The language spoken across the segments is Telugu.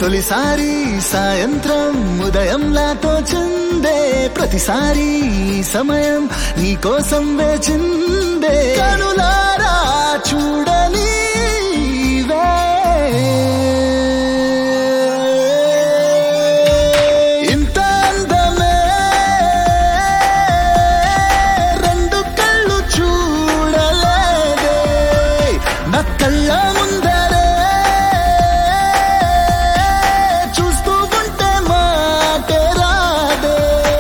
తొలిసారి సాయంత్రం ఉదయంలా తోచిందే ప్రతిసారి సమయం నీ కోసం వేచిందే కనులారా చూడని ఇంత అందమే రెండు కళ్ళు చూడలేదే నా కళ్ళ ముందరే చూస్తూ ఉంటే మాటే రాదే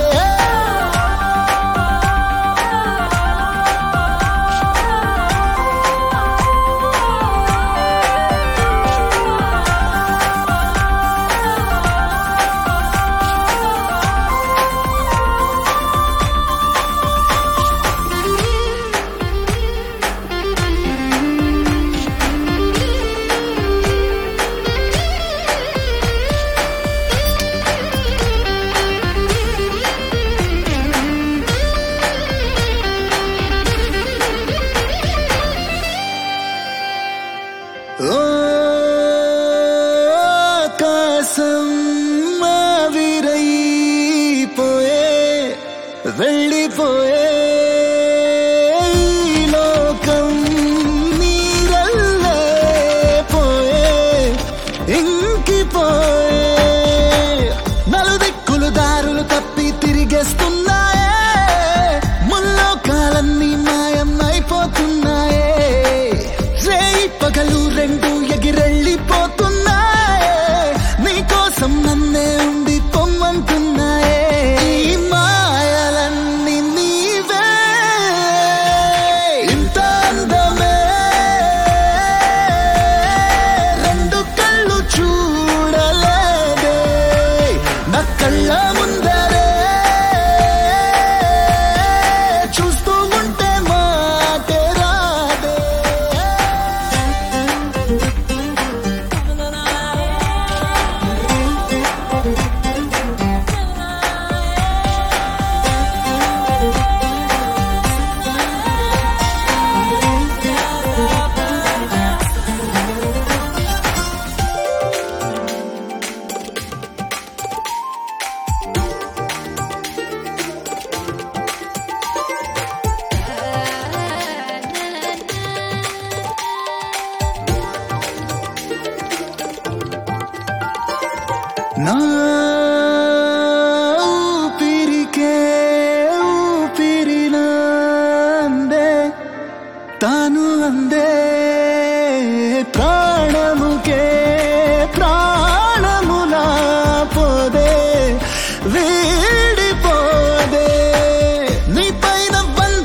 ఆకాశం ఆవిరైపోయే వెళ్ళిపోయే ఈ లోకం నీరల్లే పోయే ఇంకిపోయే నలుదిక్కులు దారులు తప్పి తిరిగేస్తున్నాయే ముల్లోకాలన్నీ మాయం అయిపోతున్నాయే రేయి పగలు రెండు ఎగిరెళ్ళిపోతున్నాయే నీకోసం నన్నే ఉండి పొమ్మంటున్నాయే ఈ మాయలన్నీ నీవే ఇంత అందమే రెండు కళ్ళు చూడలేదే నా కళ్ళ ముందరే చూస్తూ ఉంటే మాటే రాదే నా ఊపిరికే ఊపిరిలా అందే తాను అందే ప్రాణముకే ప్రాణములా పోదే వీడిపోదే నీ పైన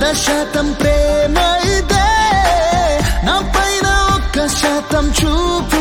100% ప్రేమ ఇదే నా పైన 1% చూపు